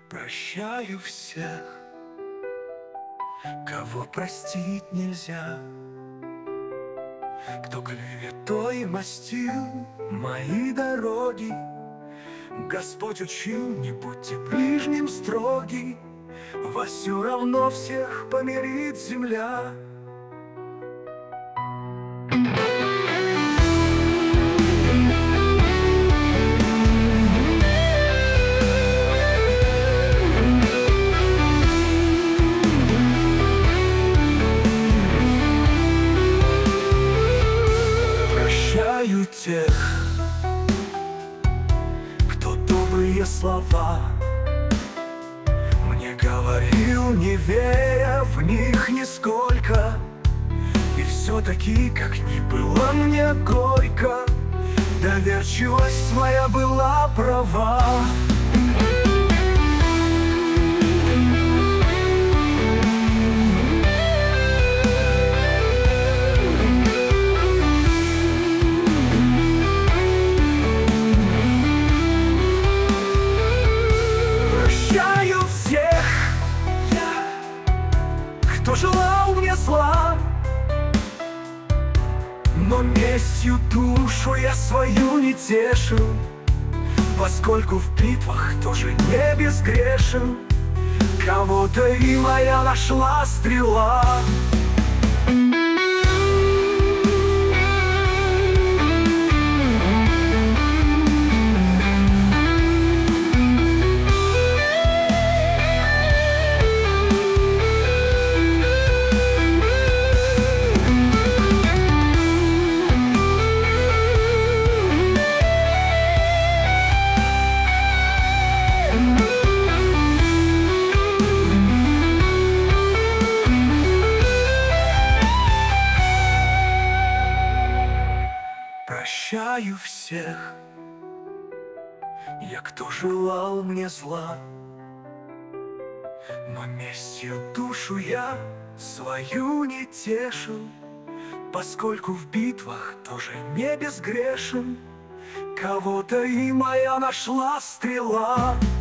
Прощаю всех, кого простить нельзя, кто клеветой мастил мои дороги. Господь учил, не будьте ближним строги, вас все равно всех помирит земля. Прощаю тех, кто добрые слова мне говорил, не веря в них нисколько. И все-таки, как ни было мне горько, доверчивость моя была права. Прощаю всех, кто желал мне зла, но местью душу я свою не тешил, поскольку в битвах тоже не безгрешен. Кого-то и моя нашла стрела. Прощаю всех, кто желал мне зла, но местью душу я свою не тешил, поскольку в битвах тоже не безгрешен. Кого-то и моя нашла стрела.